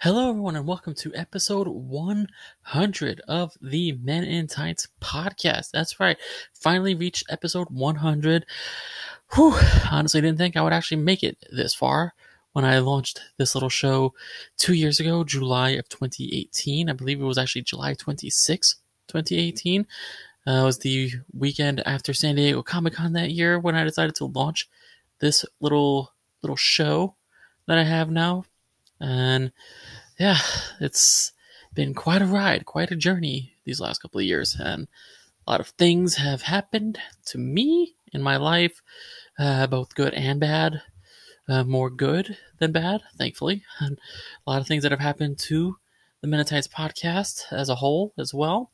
Hello, everyone, and welcome to episode 100 of the Men in Tights podcast. That's right, finally reached episode 100. Whew, honestly, didn't think I would actually make it this far when I launched this little show 2 years ago, July of 2018. I believe it was actually July 26th, 2018. It was the weekend after San Diego Comic-Con that year when I decided to launch this little show that I have now. And yeah, it's been quite a ride, quite a journey these last couple of years, and a lot of things have happened to me in my life, both good and bad. More good than bad, thankfully, and a lot of things that have happened to the Men in Tights podcast as a whole as well.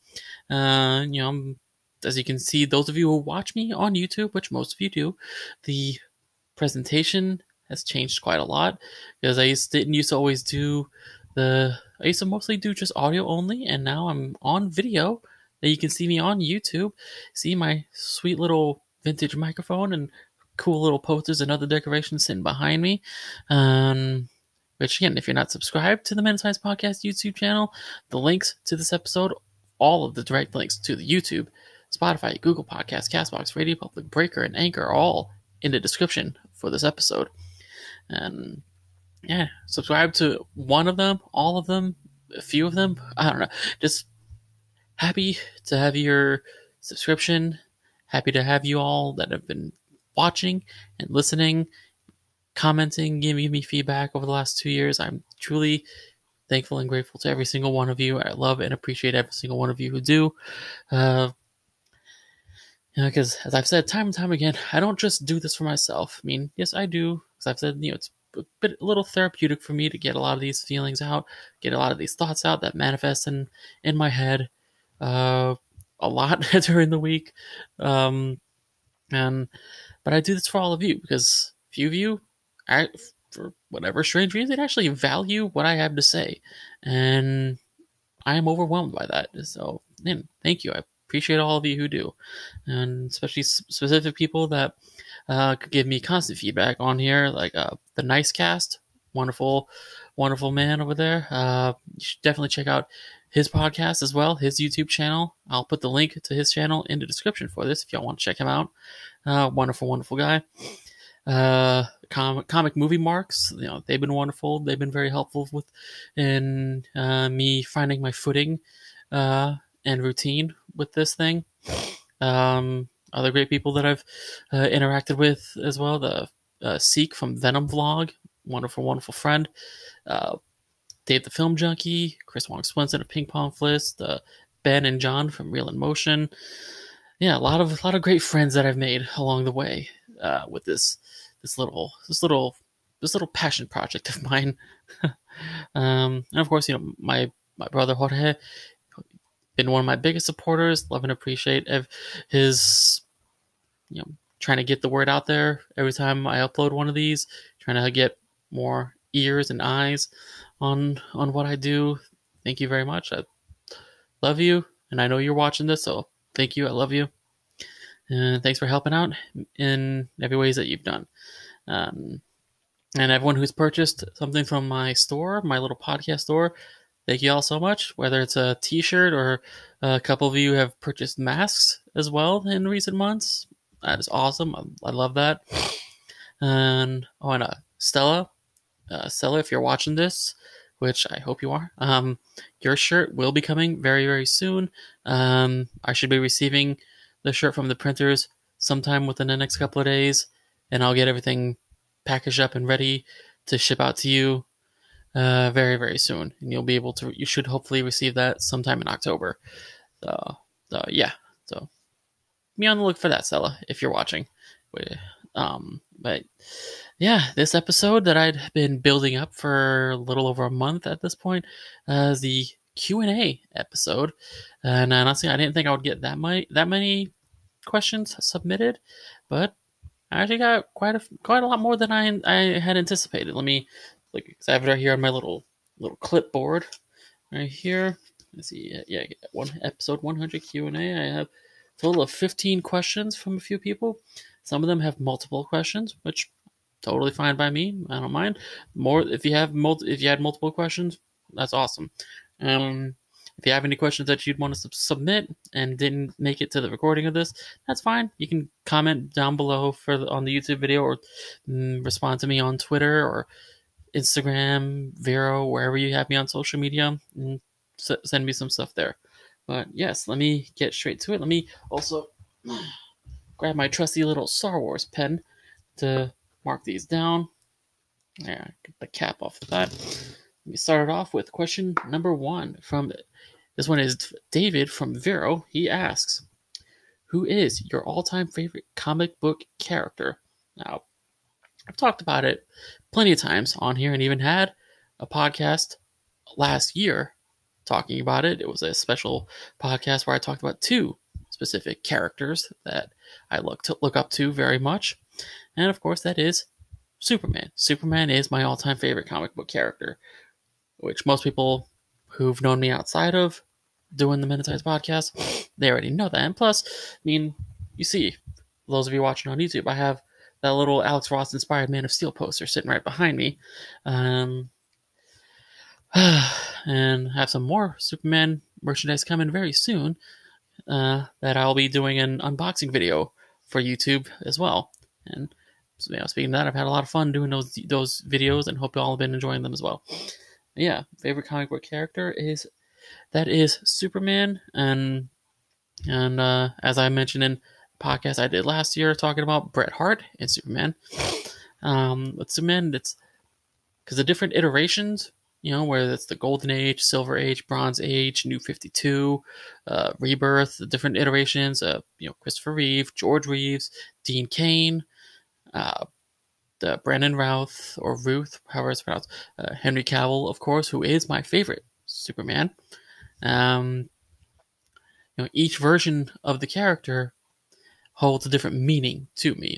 As you can see, those of you who watch me on YouTube, which most of you do, the presentation has changed quite a lot because didn't used to always do I used to mostly do just audio only, and now I'm on video that you can see me on YouTube. See my sweet little vintage microphone and cool little posters and other decorations sitting behind me. Which again, if you're not subscribed to the Men in Tights Podcast YouTube channel, the links to this episode, all of the direct links to the YouTube, Spotify, Google Podcasts, Castbox, Radio Public, Breaker, and Anchor are all in the description for this episode. And yeah, subscribe to one of them, all of them, a few of them. I don't know. Just happy to have your subscription. Happy to have you all that have been watching and listening, commenting, giving me feedback over the last 2 years. I'm truly thankful and grateful to every single one of you. I love and appreciate every single one of you who do. Because as I've said time and time again, I don't just do this for myself. I mean, yes, I do. As I've said, it's a little therapeutic for me to get a lot of these feelings out, get a lot of these thoughts out that manifest in my head a lot during the week. But I do this for all of you because few of you, for whatever strange reason, actually value what I have to say, and I am overwhelmed by that. So, thank you. I appreciate all of you who do, and especially specific people that could give me constant feedback on here, like the Nice Cast, wonderful man over there. You should definitely check out his podcast as well, his YouTube channel. I'll put the link to his channel in the description for this if y'all want to check him out. Wonderful guy. Comic Movie Marks, they've been wonderful. They've been very helpful in me finding my footing and routine with this thing. Other great people that I've interacted with as well. The Seek from Venom Vlog, wonderful friend. Dave the Film Junkie, Chris Wong Swenson of Ping Pong Fist, Ben and John from Reel in Motion. Yeah, a lot of great friends that I've made along the way with this little passion project of mine. And of course, my brother Jorge, been one of my biggest supporters. Love and appreciate his, trying to get the word out there every time I upload one of these, trying to get more ears and eyes on what I do. Thank you very much. I love you, and I know you're watching this, so thank you. I love you, and thanks for helping out in every ways that you've done. And everyone who's purchased something from my store, my little podcast store, thank you all so much. Whether it's a t-shirt or a couple of you have purchased masks as well in recent months. That is awesome. I love that. And Stella, if you're watching this, which I hope you are, your shirt will be coming very, very soon. I should be receiving the shirt from the printers sometime within the next couple of days, and I'll get everything packaged up and ready to ship out to you very, very soon. And you should hopefully receive that sometime in October. So be on the look for that, Stella, if you're watching. But yeah, this episode that I'd been building up for a little over a month at this point is the Q&A episode. And honestly, I didn't think I would get that many questions submitted, but I actually got quite a lot more than I had anticipated. Let me look, because I have it right here on my little clipboard right here. Let's see. Yeah, episode 100 Q&A. I have a total of 15 questions from a few people. Some of them have multiple questions, which totally fine by me. I don't mind. More if you had multiple questions, that's awesome. If you have any questions that you'd want to submit and didn't make it to the recording of this, that's fine. You can comment down below on the YouTube video, or respond to me on Twitter or Instagram, Vero, wherever you have me on social media, and send me some stuff there. But yes, let me get straight to it. Let me also grab my trusty little Star Wars pen to mark these down. Yeah, get the cap off of that. Let me start it off with question number 1 from this one is David from Vero. He asks, who is your all-time favorite comic book character? Now, I've talked about it plenty of times on here, and even had a podcast last year talking about it. It was a special podcast where I talked about 2 specific characters that I look up to very much. And of course, that is Superman. Superman is my all-time favorite comic book character, which most people who've known me outside of doing the Minutize podcast, they already know that. And plus, I mean, you see, those of you watching on YouTube, I have that little Alex Ross inspired Man of Steel poster sitting right behind me. And have some more Superman merchandise coming very soon, that I'll be doing an unboxing video for YouTube as well. And speaking of that, I've had a lot of fun doing those videos, and hope you all have been enjoying them as well. Yeah, favorite comic book character is Superman, and as I mentioned in the podcast I did last year talking about Bret Hart and Superman. With Superman, it's because the different iterations, whether it's the Golden Age, Silver Age, Bronze Age, New 52, Rebirth, the different iterations of Christopher Reeve, George Reeves, Dean Cain, the Brandon Routh, or Ruth, however it's pronounced, Henry Cavill, of course, who is my favorite Superman. Each version of the character holds a different meaning to me,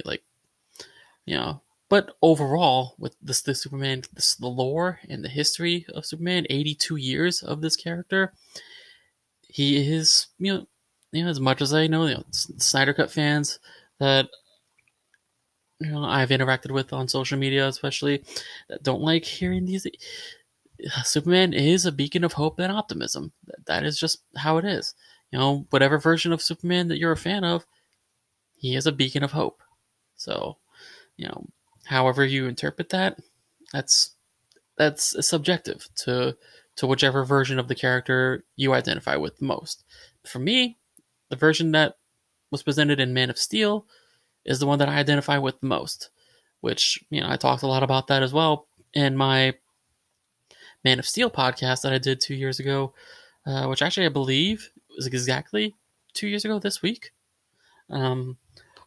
but overall, with the Superman, the lore and the history of Superman, 82 years of this character, he is, as much as I know, Snyder Cut fans that I've interacted with on social media, especially, that don't like hearing these. Superman is a beacon of hope and optimism. That is just how it is. Whatever version of Superman that you're a fan of, he is a beacon of hope. So, however you interpret that, that's subjective to whichever version of the character you identify with the most. For me, the version that was presented in Man of Steel is the one that I identify with the most, which, I talked a lot about that as well in my Man of Steel podcast that I did 2 years ago, which actually I believe was exactly 2 years ago this week. And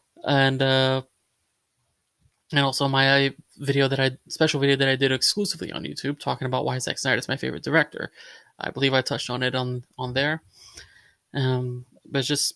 also my special video that I did exclusively on YouTube talking about why Zack Snyder is my favorite director. I believe I touched on it on there. But just,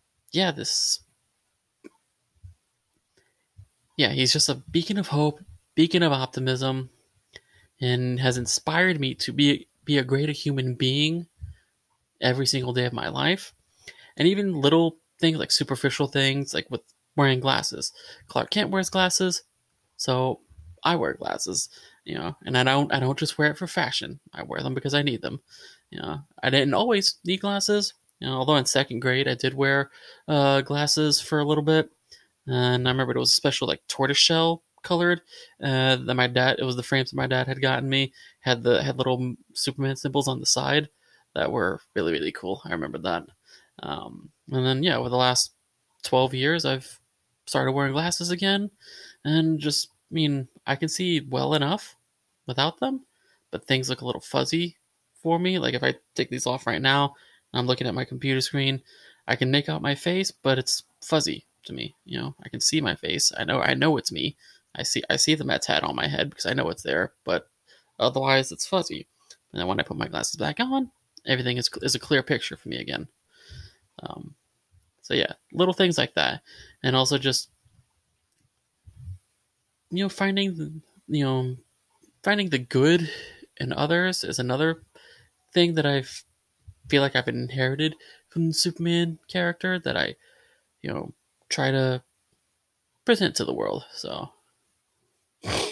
he's just a beacon of hope, beacon of optimism, and has inspired me to be a greater human being every single day of my life. And even little things, like superficial things, like with wearing glasses. Clark Kent wears glasses, so I wear glasses, and I don't just wear it for fashion. I wear them because I need them. I didn't always need glasses, although in second grade I did wear glasses for a little bit. And I remember it was special, like tortoiseshell colored, that it was the frames that my dad had gotten me, had little Superman symbols on the side that were really, really cool. I remember that. And then, over the last 12 years, I've started wearing glasses again, and just, I can see well enough without them, but things look a little fuzzy for me. Like if I take these off right now, and I'm looking at my computer screen, I can make out my face, but it's fuzzy to me. I can see my face. I know it's me. I see the Mets hat on my head because I know it's there, but otherwise it's fuzzy. And then when I put my glasses back on, everything is a clear picture for me again. So little things like that, and also just finding the good in others is another thing that I feel like I've inherited from the Superman character that I try to present to the world. So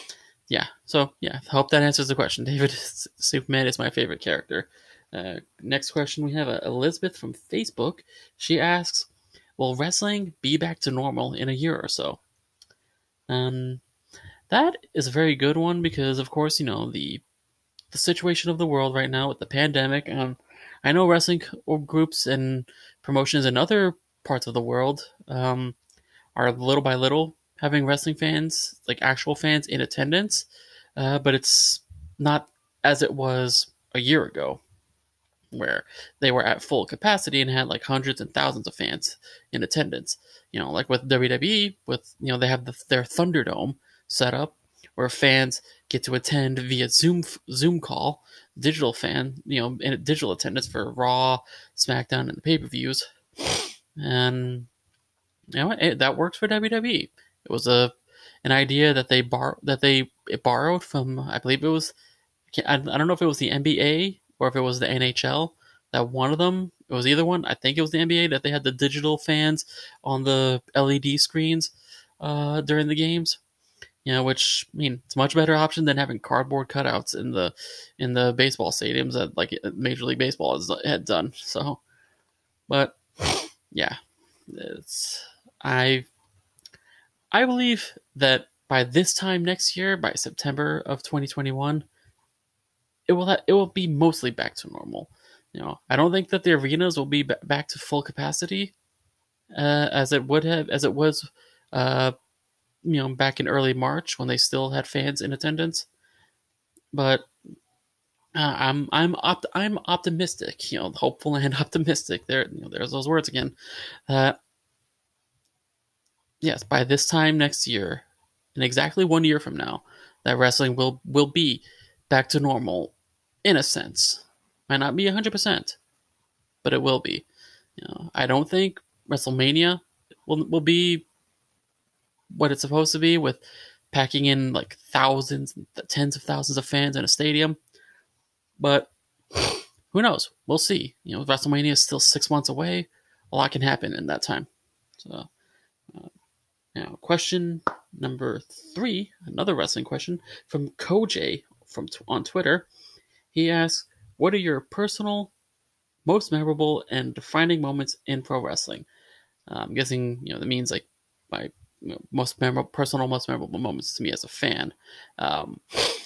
yeah, so yeah, hope that answers the question. David Superman is my favorite character. Next question we have Elizabeth from Facebook. She asks, "Will wrestling be back to normal in a year or so?" Um, that is a very good one because, of course, the situation of the world right now with the pandemic. I know wrestling groups and promotions in other parts of the world are little by little having wrestling fans, like actual fans, in attendance, but it's not as it was a year ago, where they were at full capacity and had like hundreds and thousands of fans in attendance. Like with WWE, with they have their Thunderdome set up where fans get to attend via Zoom call, digital fan, in digital attendance for Raw, SmackDown, and the pay per views, and that works for WWE. It was an idea that they borrowed from, I believe it was, I don't know if it was the NBA or if it was the NHL. That one of them, it was either one. I think it was the NBA that they had the digital fans on the LED screens during the games. Which it's a much better option than having cardboard cutouts in the baseball stadiums that like Major League Baseball had done. So, but yeah, it's I I believe that by this time next year, by September of 2021, it will be mostly back to normal. I don't think that the arenas will be back to full capacity as it was uh, back in early March when they still had fans in attendance. But I'm optimistic, hopeful and optimistic. There's those words again. Uh, yes, by this time next year, in exactly 1 year from now, that wrestling will be back to normal, in a sense. Might not be 100%, but it will be. I don't think WrestleMania will be what it's supposed to be, with packing in like thousands, tens of thousands of fans in a stadium. But who knows? We'll see. WrestleMania is still 6 months away. A lot can happen in that time. So, now, question number 3, another wrestling question from Koj on Twitter. He asks, "What are your personal, most memorable, and defining moments in pro wrestling?" I'm guessing that means like my most memorable, personal, most memorable moments to me as a fan. Um,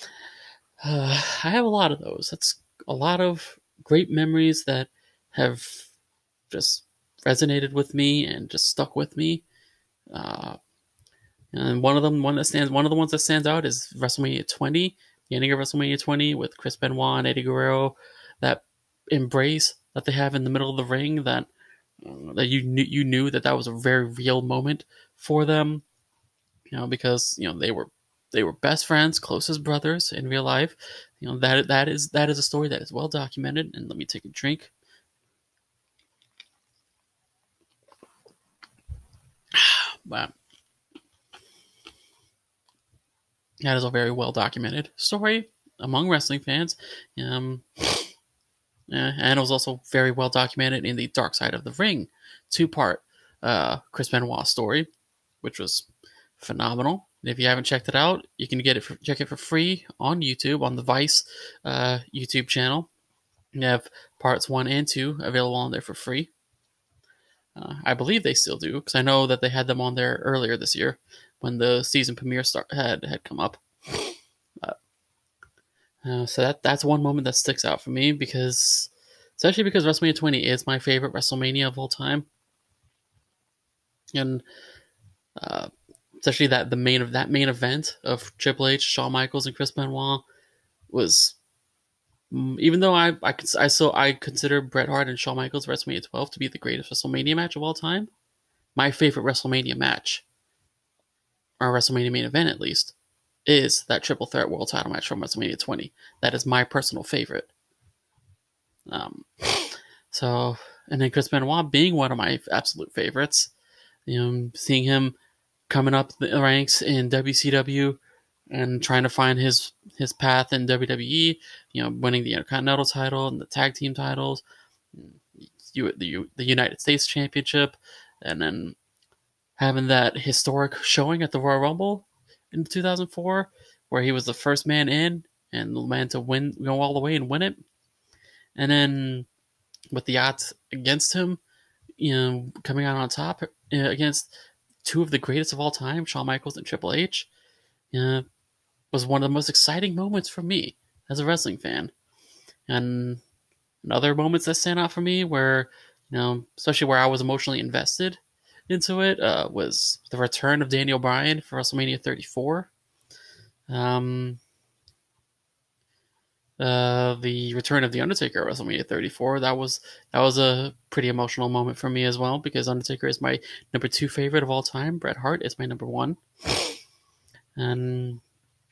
I have a lot of those. That's a lot of great memories that have just resonated with me and just stuck with me. Uh, and one of the ones that stands out is WrestleMania 20, the ending of WrestleMania 20 with Chris Benoit and Eddie Guerrero. That embrace that they have in the middle of the ring, that you knew that was a very real moment for them, because they were best friends, closest brothers in real life. That is a story that is well documented. And let me take a drink. Wow. That is a very well documented story among wrestling fans. Um, and it was also very well documented in the Dark Side of the Ring 2-part Chris Benoit story, which was phenomenal. And if you haven't checked it out, you can check it for free on YouTube, on the Vice YouTube channel. You have parts 1 and 2 available on there for free. I believe they still do, because I know that they had them on there earlier this year when the season premiere had come up. So that's one moment that sticks out for me, especially because WrestleMania 20 is my favorite WrestleMania of all time, and especially that main event of Triple H, Shawn Michaels, and Chris Benoit was. Even though I consider Bret Hart and Shawn Michaels WrestleMania 12 to be the greatest WrestleMania match of all time, my favorite WrestleMania match, or WrestleMania main event at least, is that triple threat world title match from WrestleMania 20. That is my personal favorite. Um, so, and then Chris Benoit being one of my absolute favorites, seeing him coming up the ranks in WCW and trying to find his path in WWE, winning the Intercontinental title and the tag team titles, the United States Championship, and then having that historic showing at the Royal Rumble in 2004 where he was the first man in and the man to win, go all the way and win it. And then with the odds against him, coming out on top against two of the greatest of all time, Shawn Michaels and Triple H, was one of the most exciting moments for me as a wrestling fan. And other moments that stand out for me where, especially where I was emotionally invested into it, was the return of Daniel Bryan for WrestleMania 34. The return of The Undertaker at WrestleMania 34. That was a pretty emotional moment for me as well, because Undertaker is my number 2 favorite of all time. Bret Hart is my number 1. And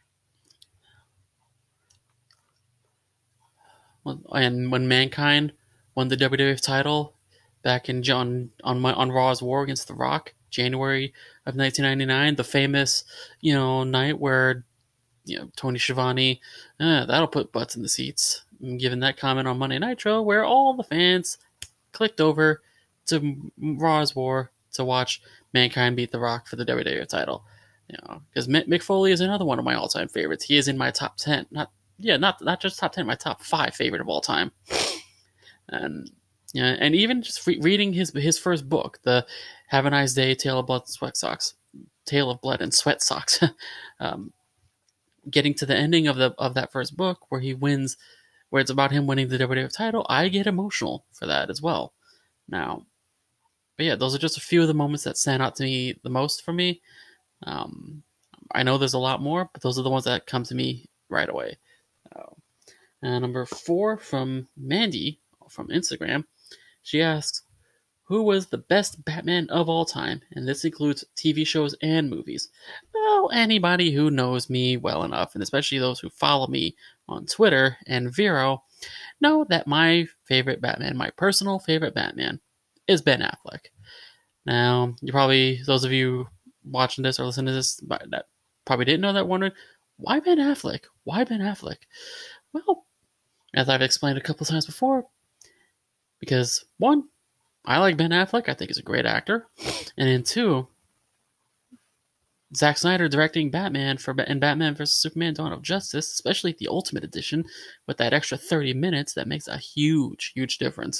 when Mankind won the WWF title back in on Raw's War against The Rock, January of 1999, the famous night where Tony Schiavone, that'll put butts in the seats, given that comment on Monday Nitro, where all the fans clicked over to Raw's War to watch Mankind beat The Rock for the WWF title. Because Mick Foley is another one of my all-time favorites. He is in my top 10, not just top 10, my top 5 favorite of all time. And even just reading his first book, the Have a Nice Day, Tale of Blood and Sweat Socks. Getting to the ending of that first book where he wins, where it's about him winning the WWF title, I get emotional for that as well. Now, but yeah, those are just a few of the moments that stand out to me the most for me. I know there's a lot more, but those are the ones that come to me right away. Number 4 from Mandy from Instagram. She asks, who was the best Batman of all time? And this includes TV shows and movies. Well, anybody who knows me well enough, and especially those who follow me on Twitter and Vero, know that my favorite Batman, my personal favorite Batman, is Ben Affleck. Now, those of you watching this or listening to this that probably didn't know that, wondered, why Ben Affleck? Why Ben Affleck? Well, as I've explained a couple of times before, because 1, I like Ben Affleck. I think he's a great actor. And then 2, Zack Snyder directing Batman and Batman vs. Superman Dawn of Justice, especially the Ultimate Edition, with that extra 30 minutes, that makes a huge, huge difference.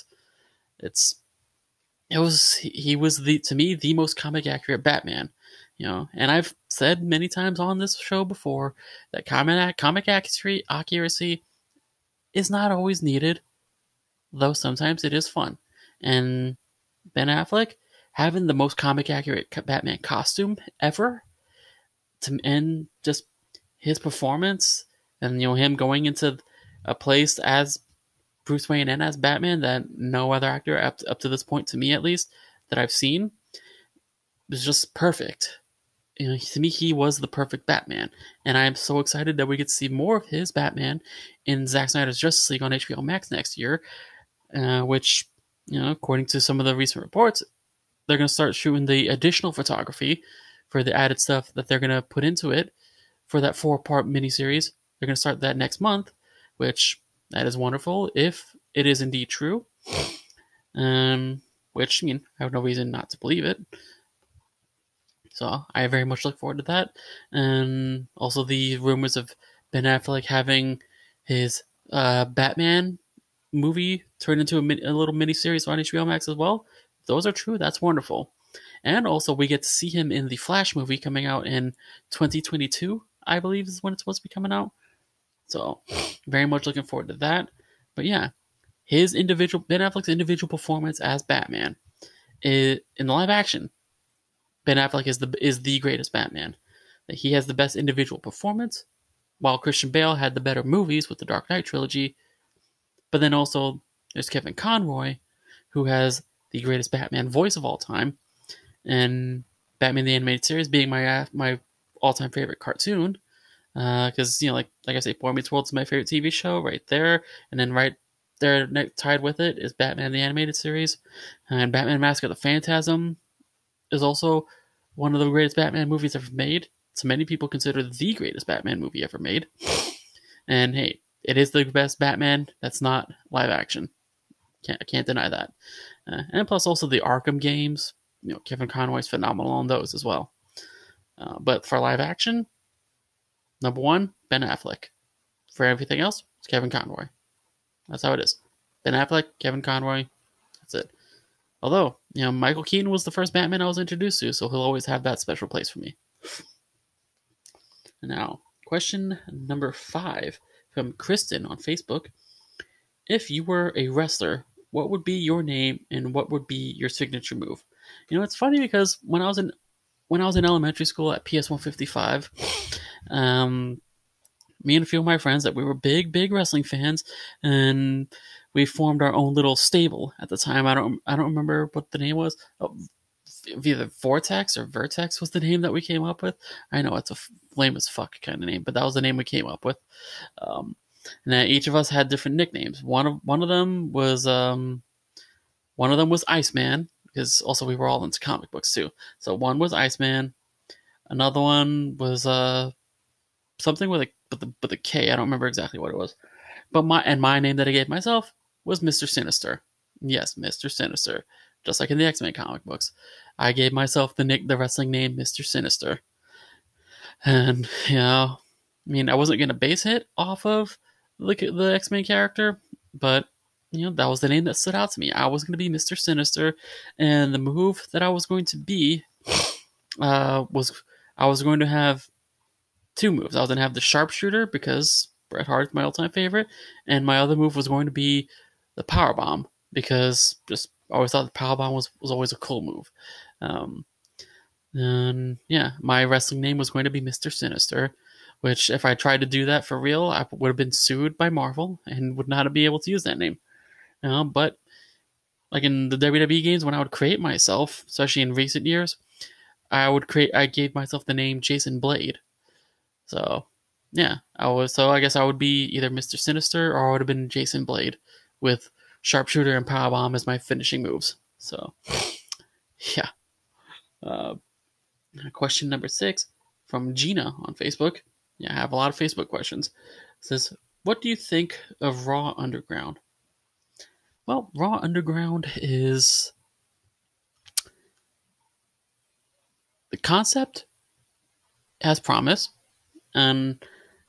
He was to me the most comic accurate Batman. And I've said many times on this show before that comic accuracy is not always needed, though sometimes it is fun. And Ben Affleck having the most comic accurate Batman costume ever, and just his performance, and him going into a place as Bruce Wayne and as Batman that no other actor up to this point, to me at least, that I've seen, was just perfect. To me, he was the perfect Batman, and I am so excited that we get to see more of his Batman in Zack Snyder's Justice League on HBO Max next year, which, according to some of the recent reports, they're going to start shooting the additional photography for the added stuff that they're going to put into it for that 4-part miniseries. They're going to start that next month, which that is wonderful if it is indeed true. Which, I have no reason not to believe it. So I very much look forward to that. And also the rumors of Ben Affleck having his Batman movie turned into a little miniseries on HBO Max as well. If those are true, that's wonderful. And also we get to see him in the Flash movie coming out in 2022, I believe is when it's supposed to be coming out. So very much looking forward to that. But yeah, Ben Affleck's individual performance as Batman in the live action, Ben Affleck is the greatest Batman. That he has the best individual performance, while Christian Bale had the better movies with the Dark Knight trilogy. But then also there's Kevin Conroy, who has the greatest Batman voice of all time, and Batman the Animated Series being my all-time favorite cartoon. Because like I say, Boy Meets World is my favorite TV show right there, and then right there tied with it is Batman the Animated Series, and Batman Mask of the Phantasm is also one of the greatest Batman movies ever made. So many people consider the greatest Batman movie ever made. And hey, it is the best Batman that's not live action. I can't deny that. And plus also the Arkham games. Kevin Conroy's phenomenal on those as well. But for live action, Number 1, Ben Affleck. For everything else, it's Kevin Conroy. That's how it is. Ben Affleck, Kevin Conroy, that's it. Although, Michael Keaton was the first Batman I was introduced to, so he'll always have that special place for me. Now, question number 5 from Kristen on Facebook. If you were a wrestler, what would be your name and what would be your signature move? It's funny because when I was in elementary school at PS 155, me and a few of my friends that we were big wrestling fans, and we formed our own little stable at the time. I don't remember what the name was. Either Vortex or Vertex was the name that we came up with. I know it's a lame as fuck kind of name, but that was the name we came up with. And then each of us had different nicknames. One of them was Iceman, because also we were all into comic books too. So one was Iceman. Another one was something with a K. I don't remember exactly what it was. But my name that I gave myself was Mr. Sinister. Yes, Mr. Sinister. Just like in the X-Men comic books. I gave myself the wrestling name Mr. Sinister. And, I wasn't going to base it off of the X-Men character, but, that was the name that stood out to me. I was going to be Mr. Sinister, and the move that I was going to be was I was going to have 2 moves. I was going to have the sharpshooter, because Bret Hart is my all-time favorite, and my other move was going to be the powerbomb, because just I always thought the powerbomb was always a cool move. And yeah, my wrestling name was going to be Mr. Sinister, which if I tried to do that for real, I would have been sued by Marvel and would not be able to use that name. But like in the WWE games, when I would create myself, especially in recent years, I gave myself the name Jason Blade. So yeah, I guess I would be either Mr. Sinister or I would have been Jason Blade with sharpshooter and powerbomb as my finishing moves. So yeah. Question number 6 from Gina on Facebook. Yeah, I have a lot of Facebook questions. It says, what do you think of Raw Underground? Well, Raw Underground is... the concept has promise, but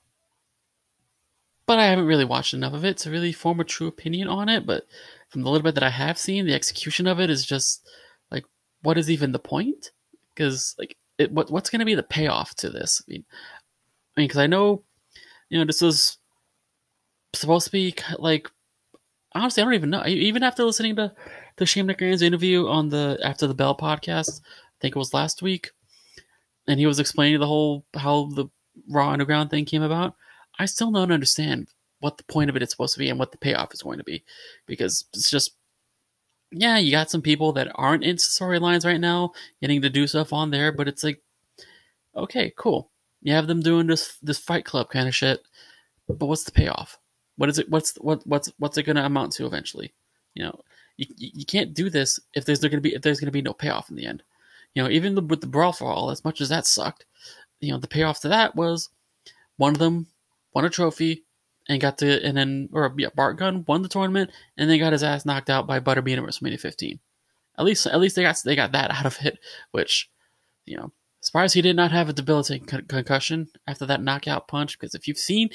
I haven't really watched enough of it to really form a true opinion on it. But from the little bit that I have seen, the execution of it is just like, what is even the point? Because what's going to be the payoff to this? I mean, because I know, this was supposed to be like, honestly, I don't even know. Even after listening to Shane McMahon's interview on the After the Bell podcast, I think it was last week, and he was explaining how the Raw Underground thing came about, I still don't understand what the point of it is supposed to be and what the payoff is going to be. Because it's just, yeah, you got some people that aren't in storylines right now getting to do stuff on there, but it's like, okay, cool. You have them doing this Fight Club kind of shit, but what's the payoff? What is it? What's it going to amount to eventually? You can't do this if there's going to be no payoff in the end. Even with the Brawl for All, as much as that sucked, the payoff to that was one of them won a trophy and Bart Gunn won the tournament and then got his ass knocked out by Butterbean at WrestleMania 15. At least they got that out of it, which, surprised he did not have a debilitating concussion after that knockout punch. Because if you've seen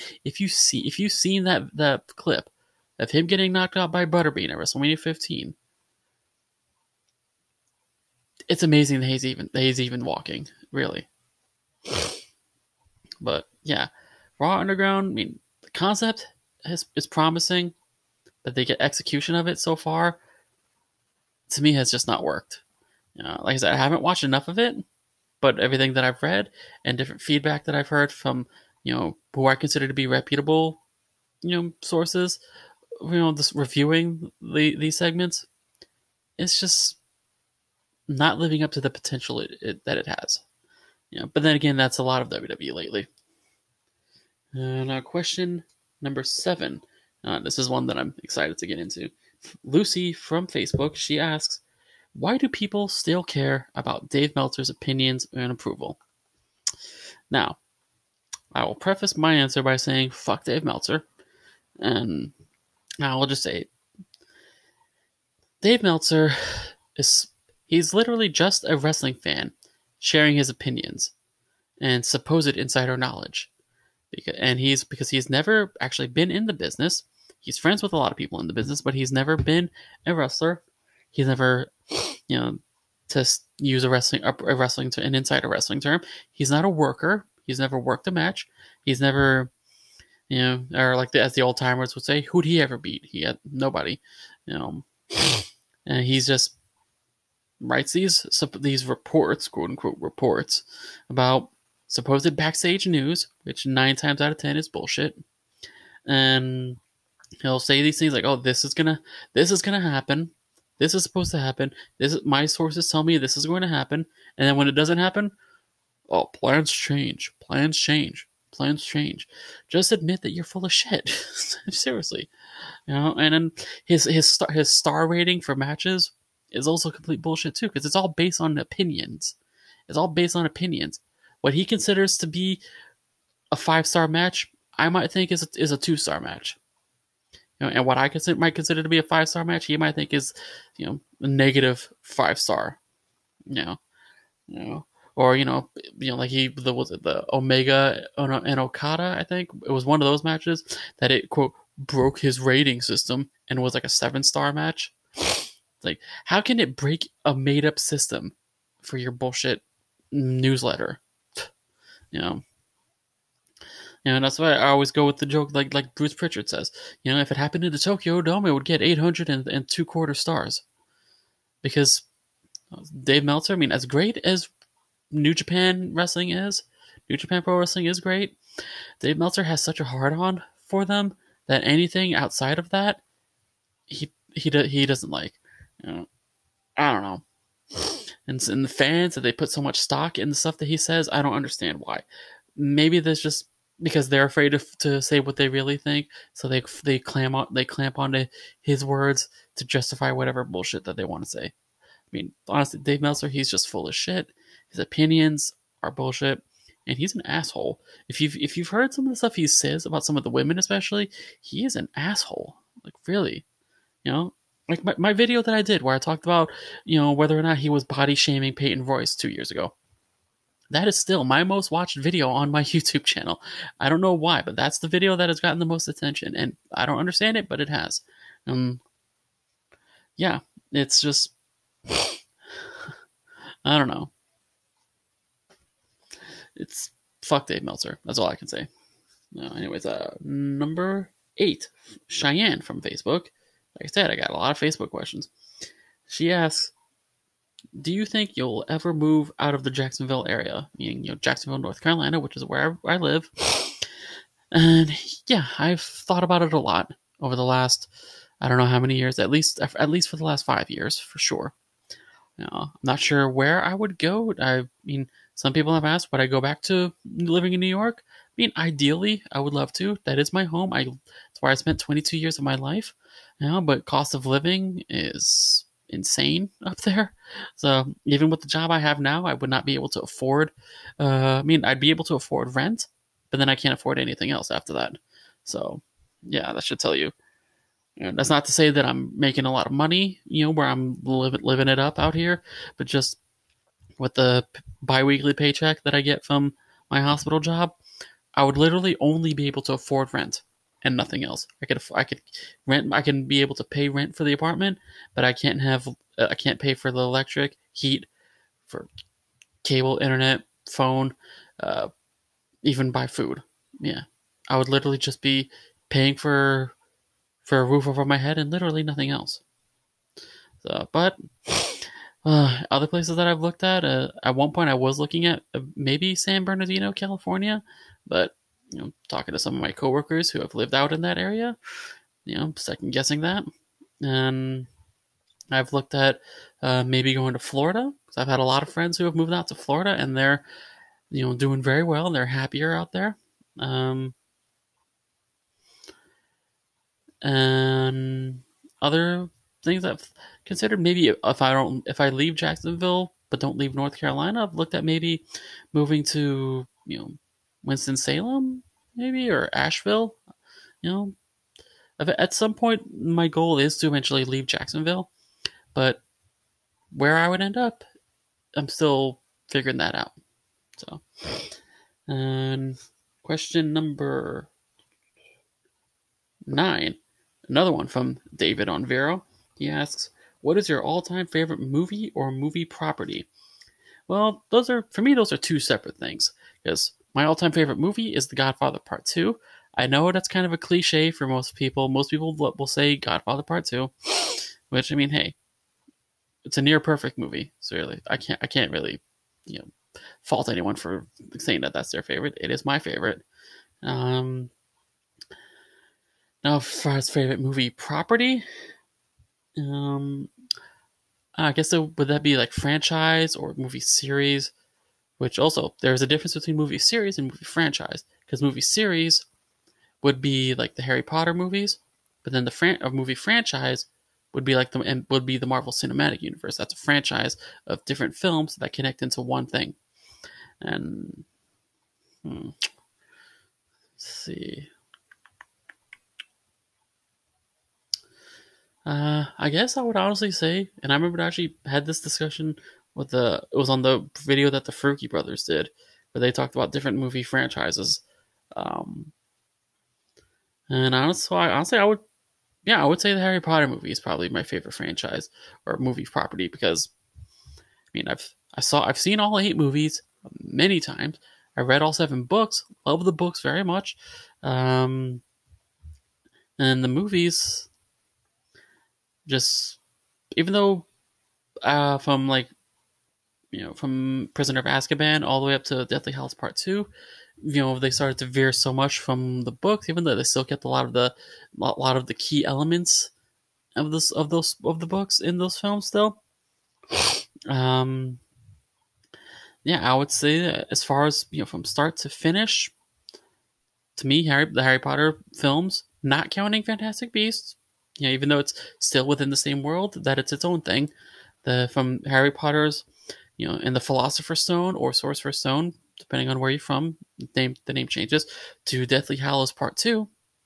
that clip of him getting knocked out by Butterbean at WrestleMania 15, it's amazing that he's even walking, really. But yeah, Raw Underground. I mean, the concept is promising, but the execution of it so far, to me, has just not worked. Like I said, I haven't watched enough of it, but everything that I've read and different feedback that I've heard from, who I consider to be reputable, sources, just reviewing these segments, it's just not living up to the potential that it has. But then again, that's a lot of WWE lately. And question number 7. This is one that I'm excited to get into. Lucy from Facebook, she asks, why do people still care about Dave Meltzer's opinions and approval? Now, I will preface my answer by saying, fuck Dave Meltzer. And I will just say, Dave Meltzer he's literally just a wrestling fan sharing his opinions and supposed insider knowledge. because he's never actually been in the business. He's friends with a lot of people in the business, but he's never been a wrestler. He's never, you know, to use an insider wrestling term. He's not a worker. He's never worked a match. He's never, or like as the old timers would say, who'd he ever beat? He had nobody, and he's just writes these reports, quote unquote reports, about supposed backstage news, which 9 times out of 10 is bullshit. And he'll say these things like, "Oh, this is gonna happen. This is supposed to happen. My sources tell me this is going to happen." And then when it doesn't happen, oh, plans change. Plans change. Plans change. Just admit that you're full of shit. Seriously, And then his star rating for matches is also complete bullshit too, because it's all based on opinions. It's all based on opinions. What he considers to be a 5-star match, I might think is a 2-star match. And what I might consider to be a 5-star match, he might think is, a negative 5-star. Or like the Omega and Okada. I think it was one of those matches that it quote broke his rating system and was like a 7-star match. Like, how can it break a made-up system for your bullshit newsletter? And that's why I always go with the joke, like Bruce Pritchard says. If it happened in the Tokyo Dome, it would get 802 stars. Because Dave Meltzer, as great as New Japan Wrestling is, New Japan Pro Wrestling is great, Dave Meltzer has such a hard-on for them that anything outside of that, he doesn't like. I don't know. And the fans, that they put so much stock in the stuff that he says, I don't understand why. Maybe there's just because they're afraid to say what they really think, so they clamp onto his words to justify whatever bullshit that they want to say. Honestly, Dave Meltzer, he's just full of shit. His opinions are bullshit, and he's an asshole. If you've heard some of the stuff he says about some of the women, especially, he is an asshole. Like, really, like my video that I did where I talked about whether or not he was body shaming Peyton Royce 2 years ago. That is still my most watched video on my YouTube channel. I don't know why, but that's the video that has gotten the most attention, and I don't understand it, but it has. Yeah, it's just I don't know. It's fuck Dave Meltzer. That's all I can say. Anyways, number 8, Cheyenne from Facebook. Like I said, I got a lot of Facebook questions. She asks, do you think you'll ever move out of the Jacksonville area? Meaning, Jacksonville, North Carolina, which is where I live. And yeah, I've thought about it a lot over the last, I don't know how many years, at least for the last 5 years, for sure. I'm not sure where I would go. Some people have asked, would I go back to living in New York? Ideally, I would love to. That is my home. That's where I spent 22 years of my life. But cost of living is insane up there. So even with the job I have now, I would not be able to afford. I'd be able to afford rent, but then I can't afford anything else after that. So yeah, that should tell you. That's not to say that I'm making a lot of money, where I'm living it up out here, but just with the bi-weekly paycheck that I get from my hospital job, I would literally only be able to afford rent and nothing else. I could rent. I can be able to pay rent for the apartment, but I can't pay for the electric, heat, for cable, internet, phone, even buy food. Yeah, I would literally just be paying for a roof over my head and literally nothing else. So, but other places that I've looked at one point I was looking at maybe San Bernardino, California, but talking to some of my coworkers who have lived out in that area, second guessing that. And I've looked at maybe going to Florida, because I've had a lot of friends who have moved out to Florida, and they're doing very well, and they're happier out there. And other things I've considered, maybe if I leave Jacksonville but don't leave North Carolina, I've looked at maybe moving to Winston-Salem, maybe, or Asheville. At some point my goal is to eventually leave Jacksonville, but where I would end up, I'm still figuring that out. So, and Question number 9. Another one from David on Vero. He asks, "What is your all-time favorite movie or movie property?" Well, for me, those are two separate things. Because my all-time favorite movie is The Godfather Part 2. I know that's kind of a cliche for most people. Most people will say Godfather Part 2, which, I mean, hey, it's a near perfect movie. So really, I can't really, fault anyone for saying that that's their favorite. It is my favorite. Now, as far as favorite movie property, I guess would that be like franchise or movie series? Which also, there's a difference between movie series and movie franchise. Because movie series would be like the Harry Potter movies, but then the movie franchise would be like the Marvel Cinematic Universe. That's a franchise of different films that connect into one thing. And let's see. I guess I would honestly say, and I remember I actually had this discussion it was on the video that the Fruki brothers did, where they talked about different movie franchises. And honestly, I would say the Harry Potter movie is probably my favorite franchise or movie property because, I mean, I've seen all 8 movies many times. I read all 7 books. Love the books very much. And the movies, just even though from Prisoner of Azkaban all the way up to Deathly Hallows Part 2, they started to veer so much from the books, even though they still kept a lot of the key elements of the books in those films still. I would say that as far as from start to finish, to me, the Harry Potter films, not counting Fantastic Beasts, even though it's still within the same world, that it's its own thing. From Harry Potter's, and the Philosopher's Stone or Sorcerer's Stone, depending on where you're from, the name changes, to Deathly Hallows Part 2,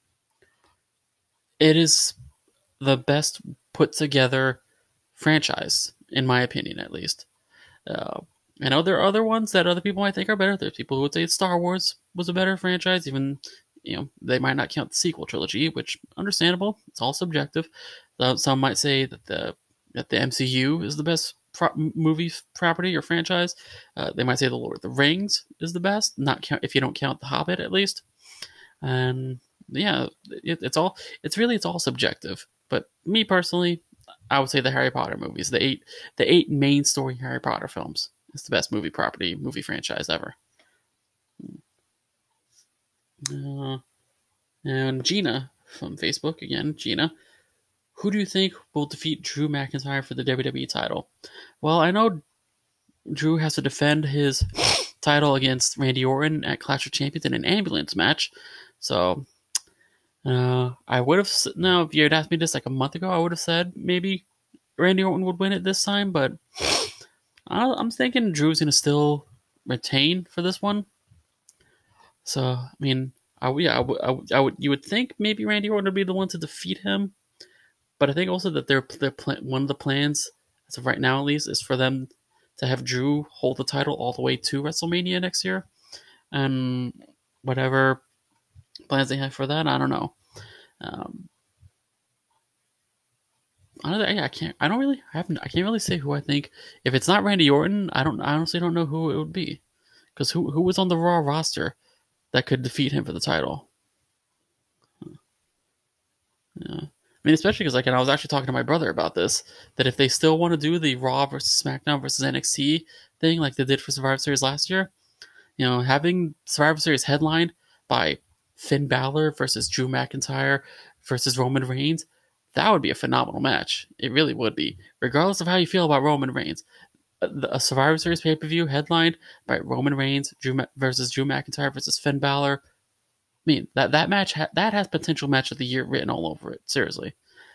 it is the best put together franchise, in my opinion, at least. I know there are other ones that other people might think are better. There's people who would say Star Wars was a better franchise, even they might not count the sequel trilogy, which understandable. It's all subjective. Some might say that the MCU is the best movie property or franchise. They might say the Lord of the Rings is the best, if you don't count the Hobbit at least. And it's all subjective. But me personally, I would say the Harry Potter movies, the eight main story Harry Potter films. It's the best movie franchise ever. And Gina from Facebook again, Gina. Who do you think will defeat Drew McIntyre for the WWE title? Well, I know Drew has to defend his title against Randy Orton at Clash of Champions in an ambulance match. So, I would have, now if you had asked me this like a month ago, I would have said maybe Randy Orton would win it this time, but I'm thinking Drew's going to still retain for this one. So, I mean, you would think maybe Randy Orton would be the one to defeat him, but I think also that one of the plans, as of right now at least, is for them to have Drew hold the title all the way to WrestleMania next year, and whatever plans they have for that, I don't know. I can't really say who I think. If it's not Randy Orton, I honestly don't know who it would be, because who was on the Raw roster that could defeat him for the title? Yeah. I mean, especially because I was actually talking to my brother about this, that if they still want to do the Raw versus SmackDown versus NXT thing like they did for Survivor Series last year, having Survivor Series headlined by Finn Balor versus Drew McIntyre versus Roman Reigns, that would be a phenomenal match. It really would be. Regardless of how you feel about Roman Reigns, a Survivor Series pay-per-view headlined by Roman Reigns versus Drew McIntyre versus Finn Balor, I mean, that match that has potential match of the year written all over it. Seriously.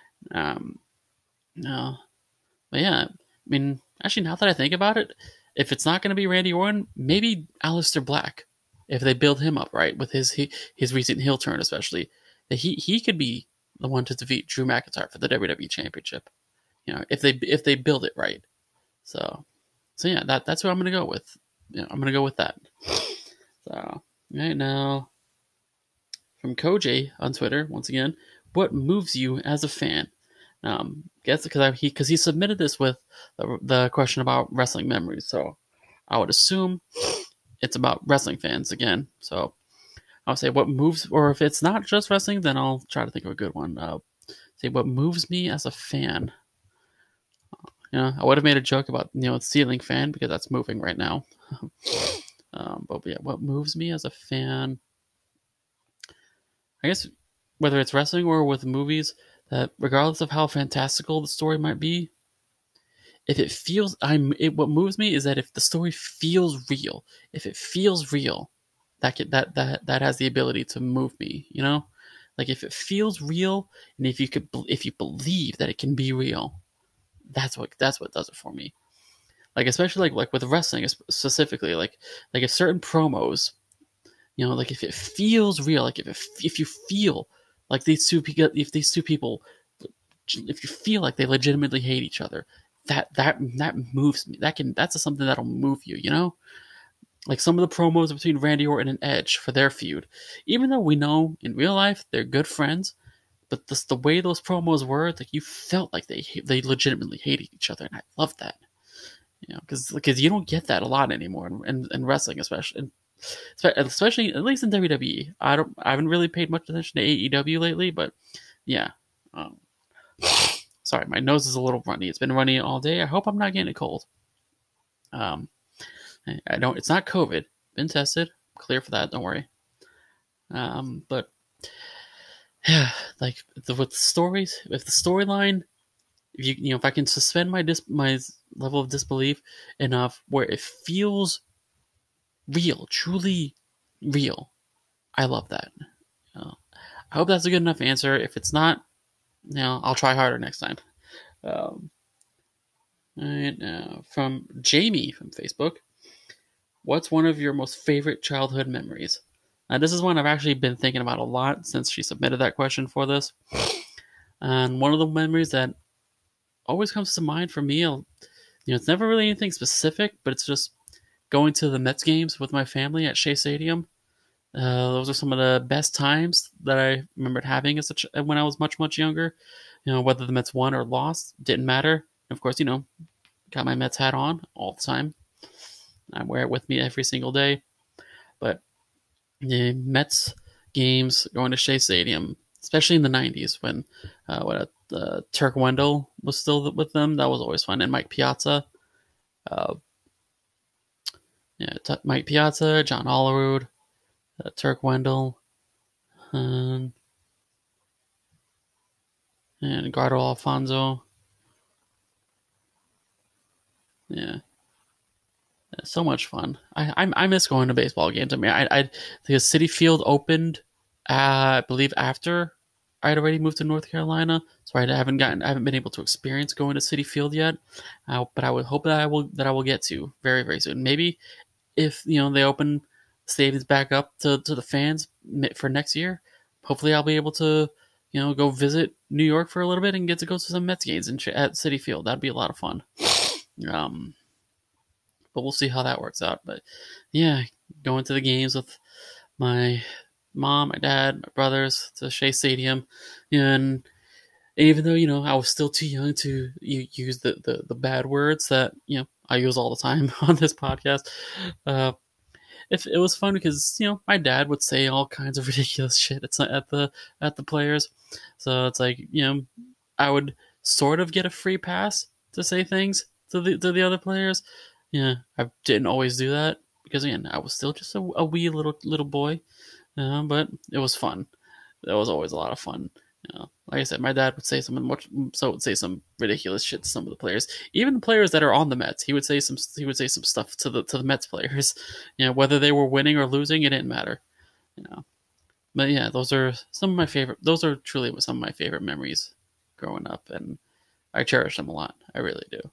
No. But yeah, I mean, actually, now that I think about it, if it's not going to be Randy Orton, maybe Aleister Black. If they build him up right with his recent heel turn, especially, that he could be the one to defeat Drew McIntyre for the WWE Championship. If they build it right. So yeah, that's who I'm going to go with. I'm going to go with that. So right now, from Koj on Twitter, once again, what moves you as a fan? Guess because he submitted this with the question about wrestling memories, so I would assume it's about wrestling fans again. So I'll say what moves, or if it's not just wrestling, then I'll try to think of a good one. Say what moves me as a fan. I would have made a joke about ceiling fan because that's moving right now. But yeah, what moves me as a fan? I guess whether it's wrestling or with movies, that regardless of how fantastical the story might be, if it feels, what moves me is that if the story feels real, if it feels real, that has the ability to move me. Like if it feels real, and if you believe that it can be real, that's what does it for me. Like especially like with wrestling specifically, like if certain promos, like if it feels real, like if you feel like these two people, if you feel like they legitimately hate each other, that moves me. That's something that'll move you. Like some of the promos between Randy Orton and Edge for their feud, even though we know in real life they're good friends, but the way those promos were, like you felt like they legitimately hated each other, and I love that. Because you don't get that a lot anymore in wrestling, especially at least in WWE. I haven't really paid much attention to AEW lately, but yeah. Um, Sorry, my nose is a little runny. It's been runny all day. I hope I'm not getting a cold. Um, I don't. It's not COVID. Been tested. Clear for that. Don't worry. But yeah, like with the stories, if the storyline, if I can suspend my level of disbelief enough where it feels real, truly real, I love that. I hope that's a good enough answer. If it's not, I'll try harder next time. Um, right now, from Jamie from Facebook, what's one of your most favorite childhood memories? Now, this is one I've actually been thinking about a lot since she submitted that question for this. And one of the memories that always comes to mind for me, it's never really anything specific, but it's just going to the Mets games with my family at Shea Stadium. Those are some of the best times that I remembered having when I was much, much younger. Whether the Mets won or lost, didn't matter. Of course, got my Mets hat on all the time. I wear it with me every single day. But the Mets games going to Shea Stadium, especially in the 90s when Turk Wendell was still with them, that was always fun. And Mike Piazza. Mike Piazza, John Olerud, Turk Wendell, and Gardo Alfonso. Yeah, so much fun. I miss going to baseball games. I mean, the Citi Field opened, I believe after I'd already moved to North Carolina, so I haven't been able to experience going to Citi Field yet. But I would hope that I will get to very, very soon. Maybe if they open stadiums back up to the fans for next year, hopefully I'll be able to go visit New York for a little bit and get to go to some Mets games at Citi Field. That'd be a lot of fun. But we'll see how that works out. But yeah, going to the games with my mom, my dad, my brothers to Shea Stadium, and even though I was still too young to use the bad words that I use all the time on this podcast, it was fun because my dad would say all kinds of ridiculous shit at the players, so it's like I would sort of get a free pass to say things to the other players. Yeah, I didn't always do that because again I was still just a wee little boy, but it was fun. That was always a lot of fun. Like I said, my dad would say some ridiculous shit to some of the players, even the players that are on the Mets. He would say some stuff to the Mets players. Whether they were winning or losing, it didn't matter. But yeah, those are some of my favorite. Those are truly some of my favorite memories growing up, and I cherish them a lot. I really do.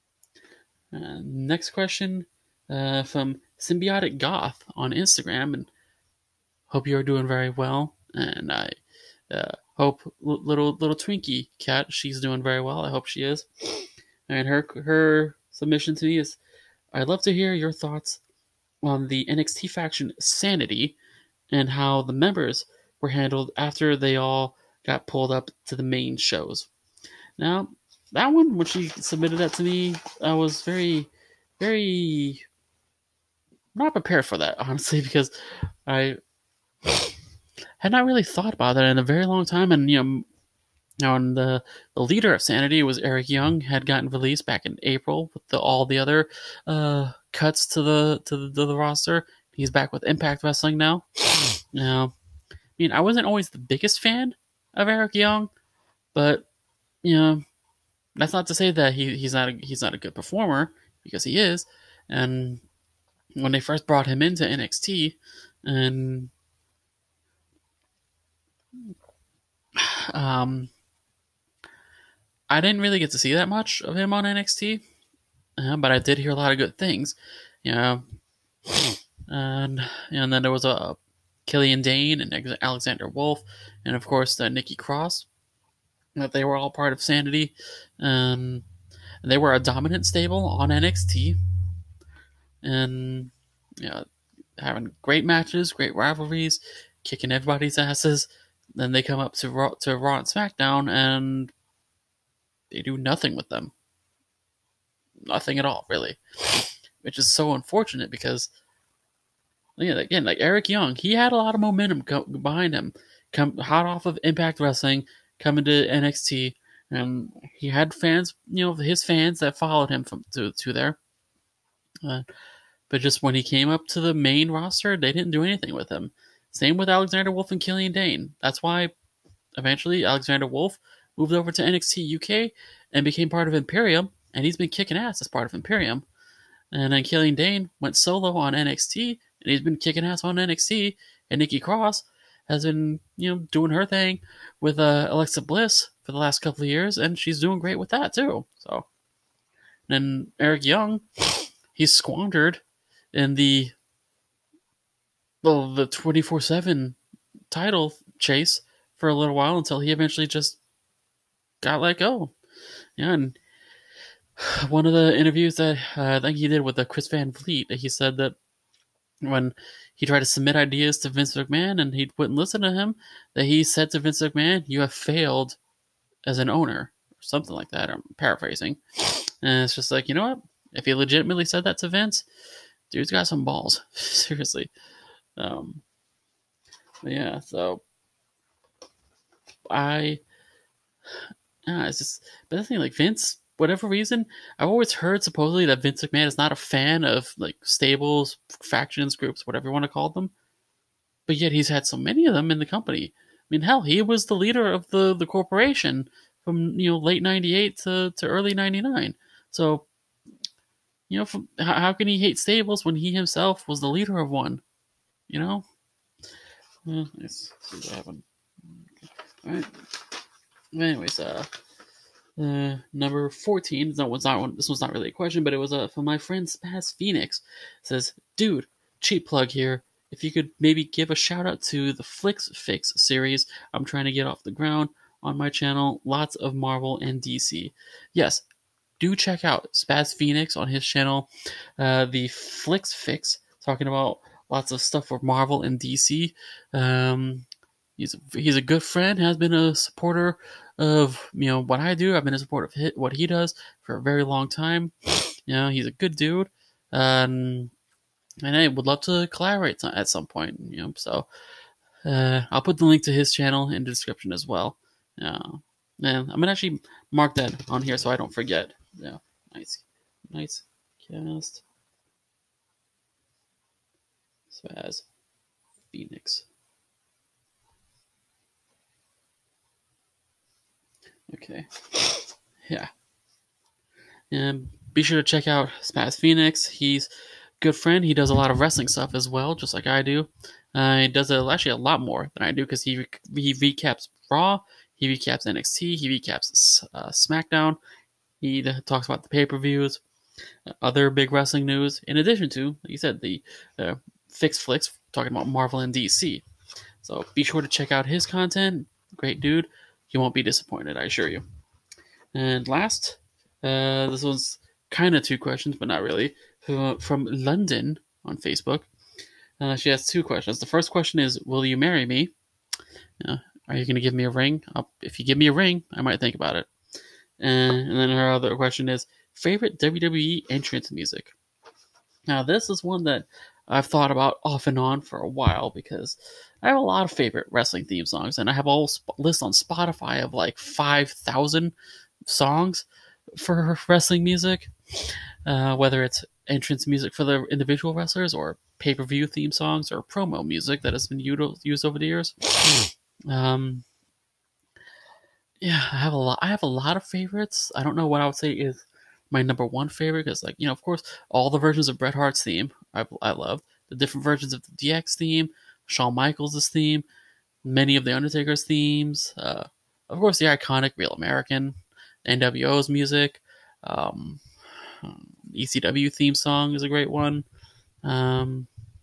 Next question from Symbiotic Goth on Instagram, and hope you are doing very well. And I hope little Twinkie cat, she's doing very well. I hope she is. And her submission to me is, I'd love to hear your thoughts on the NXT faction Sanity and how the members were handled after they all got pulled up to the main shows. Now, that one, when she submitted that to me, I was very, very not prepared for that, honestly, because I had not really thought about that in a very long time. And, and the leader of Sanity was Eric Young, had gotten released back in April with all the other cuts to the roster. He's back with Impact Wrestling now. Now, I mean, I wasn't always the biggest fan of Eric Young, but that's not to say that he's not a good performer, because he is. And when they first brought him into NXT, and I didn't really get to see that much of him on NXT, but I did hear a lot of good things. And then there was a Killian Dane and Alexander Wolf, and of course Nikki Cross. That they were all part of Sanity, and they were a dominant stable on NXT, and having great matches, great rivalries, kicking everybody's asses. Then they come up to Raw and SmackDown, and they do nothing with them. Nothing at all, really. Which is so unfortunate, because, again, like Eric Young, he had a lot of momentum behind him. Come hot off of Impact Wrestling, coming to NXT, and he had fans, his fans that followed him to there. But just when he came up to the main roster, they didn't do anything with him. Same with Alexander Wolf and Killian Dane. That's why eventually Alexander Wolf moved over to NXT UK and became part of Imperium, and he's been kicking ass as part of Imperium. And then Killian Dane went solo on NXT, and he's been kicking ass on NXT. And Nikki Cross has been, doing her thing with Alexa Bliss for the last couple of years, and she's doing great with that too. So, and then Eric Young, he's squandered in the 24/7 title chase for a little while, until he eventually just got let go. And one of the interviews that I think he did with Chris Van Vliet, he said that when he tried to submit ideas to Vince McMahon and he wouldn't listen to him, that he said to Vince McMahon, "You have failed as an owner," or something like that. I'm paraphrasing. And it's just like, you know what? If he legitimately said that to Vince, dude's got some balls. Seriously. Yeah, so it's just, but the thing, like, Vince, whatever reason, I've always heard supposedly that Vince McMahon is not a fan of, like, stables, factions, groups, whatever you want to call them, but yet he's had so many of them in the company. I mean, hell, he was the leader of the corporation from, late 98 to early 99. So, how can he hate stables when he himself was the leader of one? Let's see what happened. All right. Anyways, number 14. This was not really a question, but it was from my friend Spaz Phoenix. It says, "Dude, cheap plug here. If you could maybe give a shout out to the Flix Fix series I'm trying to get off the ground on my channel. Lots of Marvel and DC. Yes, do check out Spaz Phoenix on his channel. The Flix Fix, talking about lots of stuff for Marvel and DC. He's a good friend, has been a supporter of what I do. I've been a supporter of what he does for a very long time. He's a good dude, and I would love to collaborate at some point. So I'll put the link to his channel in the description as well. And I'm gonna actually mark that on here so I don't forget. Yeah, nice cast. Spaz Phoenix. Okay. Yeah. And be sure to check out Spaz Phoenix. He's a good friend. He does a lot of wrestling stuff as well, just like I do. He does actually a lot more than I do, because he recaps Raw, he recaps NXT, he recaps SmackDown. He talks about the pay-per-views, other big wrestling news, in addition to, like you said, the Fix Flicks, talking about Marvel and DC. So be sure to check out his content. Great dude. You won't be disappointed, I assure you. And last, this was kind of two questions, but not really, from London on Facebook. She has two questions. The first question is, "Will you marry me?" You know, are you going to give me a ring? If you give me a ring, I might think about it. And then her other question is favorite WWE entrance music. Now, this is one that I've thought about off and on for a while because I have a lot of favorite wrestling theme songs, and I have a whole list on Spotify of like 5,000 songs for wrestling music, whether it's entrance music for the individual wrestlers or pay-per-view theme songs or promo music that has been used over the years. Um, yeah, I have a lot of favorites. I don't know what I would say is my number one favorite because, like, of course, all the versions of Bret Hart's theme I love. The different versions of the DX theme, Shawn Michaels' theme, many of the Undertaker's themes. Of course, the iconic Real American, NWO's music. Um, ECW theme song is a great one. Um,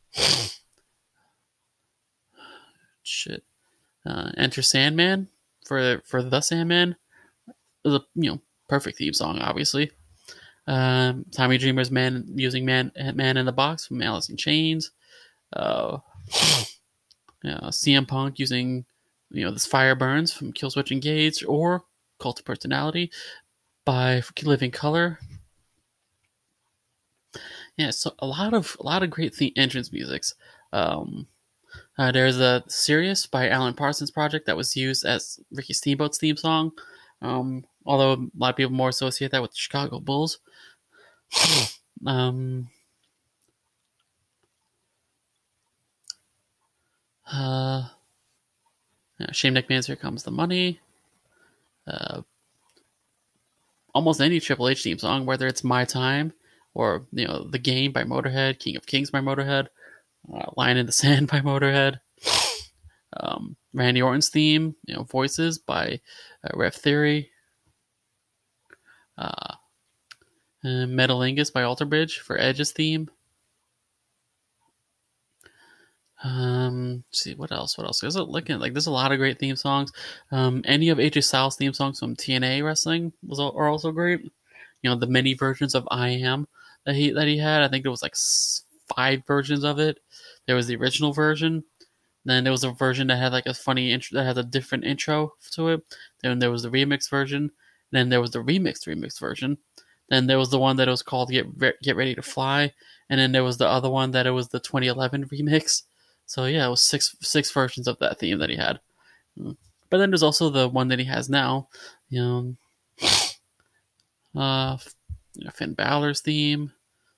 shit. Enter Sandman for the Sandman is a perfect theme song, obviously. Tommy Dreamer's Man using Man in the Box from Alice in Chains. CM Punk using this Fire Burns from Killswitch Engage or Cult of Personality by Living Color. Yeah, so a lot of great entrance musics. There's a Sirius by Alan Parsons Project that was used as Ricky Steamboat's theme song. Although a lot of people more associate that with the Chicago Bulls. Um, Shane McMahon's Here Comes the Money. Almost any Triple H theme song, whether it's My Time or The Game by Motorhead, King of Kings by Motorhead, Line in the Sand by Motorhead. Randy Orton's theme, Voices by Rev Theory. Metalingus by Alter Bridge for Edge's theme. Let's see what else. There's a lot of great theme songs. Any of AJ Styles' theme songs from TNA Wrestling are also great. The many versions of I Am that he had. I think there was like 5 versions of it. There was the original version. Then there was a version that had like a funny intro, that had a different intro to it. Then there was the remix version. Then there was the remixed version. Then there was the one that was called Get Ready to Fly. And then there was the other one that it was the 2011 remix. So yeah, it was six versions of that theme that he had. But then there's also the one that he has now. Finn Balor's theme.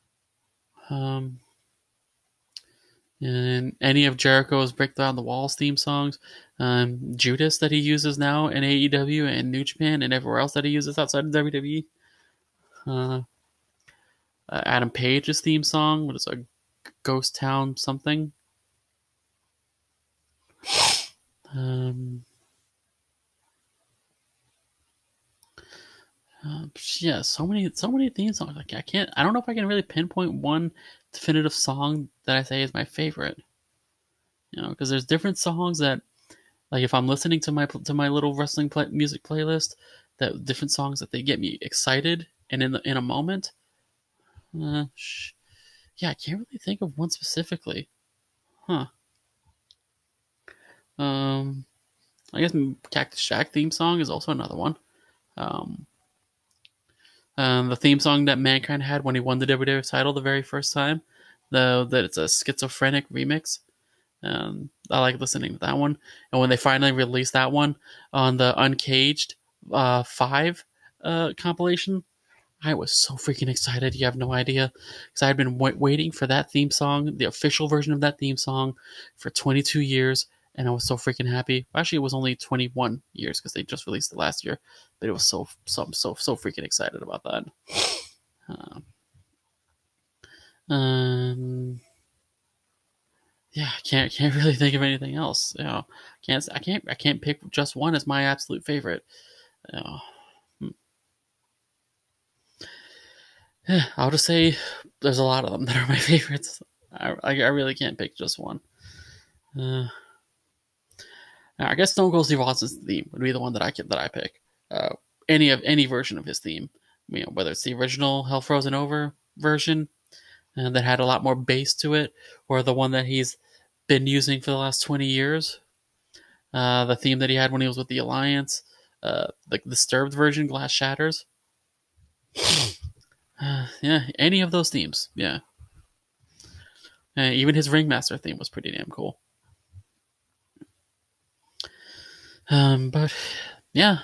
And any of Jericho's Break Down the Walls theme songs. Judas that he uses now in AEW and New Japan and everywhere else that he uses outside of WWE. Adam Page's theme song. What is a Ghost Town something? Yeah, so many theme songs. Like I don't know if I can really pinpoint one definitive song that I say is my favorite. Because there's different songs that, like, if I'm listening to my little wrestling music playlist, that different songs that they get me excited and in a moment. Yeah, I can't really think of one specifically. Huh. I guess Cactus Jack theme song is also another one. The theme song that Mankind had when he won the WWE title the very first time, that it's a schizophrenic remix. I like listening to that one. And when they finally released that one on the Uncaged 5 compilation, I was so freaking excited. You have no idea. Because I had been waiting for that theme song, the official version of that theme song, for 22 years. And I was so freaking happy. Actually, it was only 21 years because they just released it last year. But it was so freaking excited about that. Yeah, I can't really think of anything else. I can't pick just one as my absolute favorite. Yeah, I'll just say there's a lot of them that are my favorites. I really can't pick just one. I guess Stone Cold Steve Austin's theme would be the one that I pick. Any version of his theme, whether it's the original Hell Frozen Over version that had a lot more bass to it, or the one that he's been using for the last 20 years. The theme that he had when he was with the Alliance, the Disturbed version, Glass Shatters. Yeah, any of those themes. Yeah. Even his Ringmaster theme was pretty damn cool. But yeah,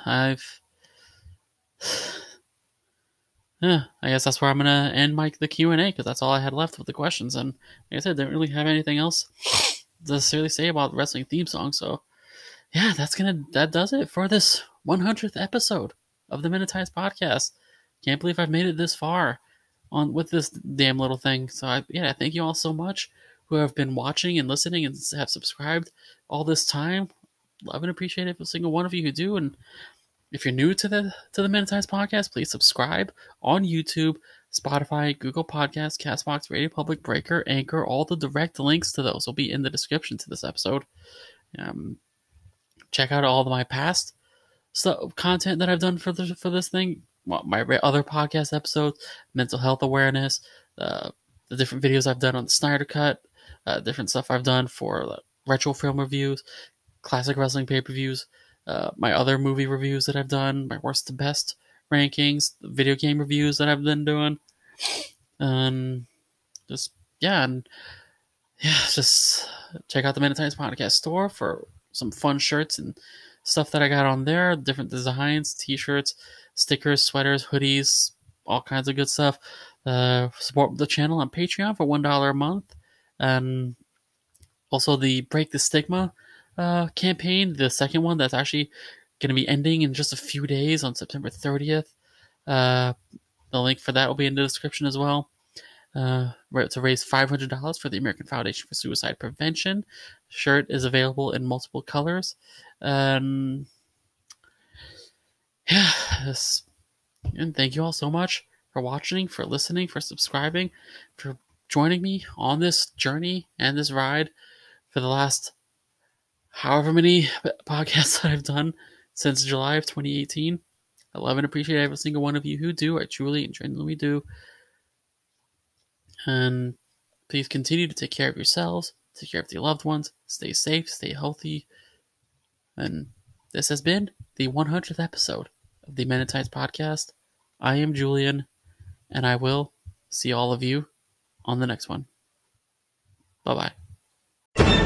I guess that's where I'm gonna end the Q&A, because that's all I had left with the questions. And like I said, didn't really have anything else to necessarily say about wrestling theme songs. So yeah, that does it for this 100th episode of the Minutize podcast. Can't believe I've made it this far on with this damn little thing. So I thank you all so much who have been watching and listening and have subscribed all this time. Love and appreciate every single one of you who do. And if you're new to the Minutize podcast, please subscribe on YouTube, Spotify, Google Podcasts, Castbox, Radio Public, Breaker, Anchor. All the direct links to those will be in the description to this episode. Check out all of my past content that I've done for this thing. My other podcast episodes, mental health awareness, the different videos I've done on the Snyder Cut, different stuff I've done for retro film reviews, classic wrestling pay-per-views, my other movie reviews that I've done, my worst to best rankings, the video game reviews that I've been doing, and just check out the Minutize Podcast store for some fun shirts and stuff that I got on there, different designs, t-shirts, stickers, sweaters, hoodies, all kinds of good stuff. Support the channel on Patreon for $1 a month, and also the Break the Stigma campaign, the second one that's actually going to be ending in just a few days on September 30th. The link for that will be in the description as well. To raise $500 for the American Foundation for Suicide Prevention. Shirt is available in multiple colors. And thank you all so much for watching, for listening, for subscribing, for joining me on this journey and this ride for the last however many podcasts that I've done since July of 2018. I love and appreciate every single one of you who do. I truly and genuinely do. And please continue to take care of yourselves, take care of your loved ones, stay safe, stay healthy. And this has been the 100th episode of the Minutize podcast. I am Julian, and I will see all of you on the next one. Bye-bye.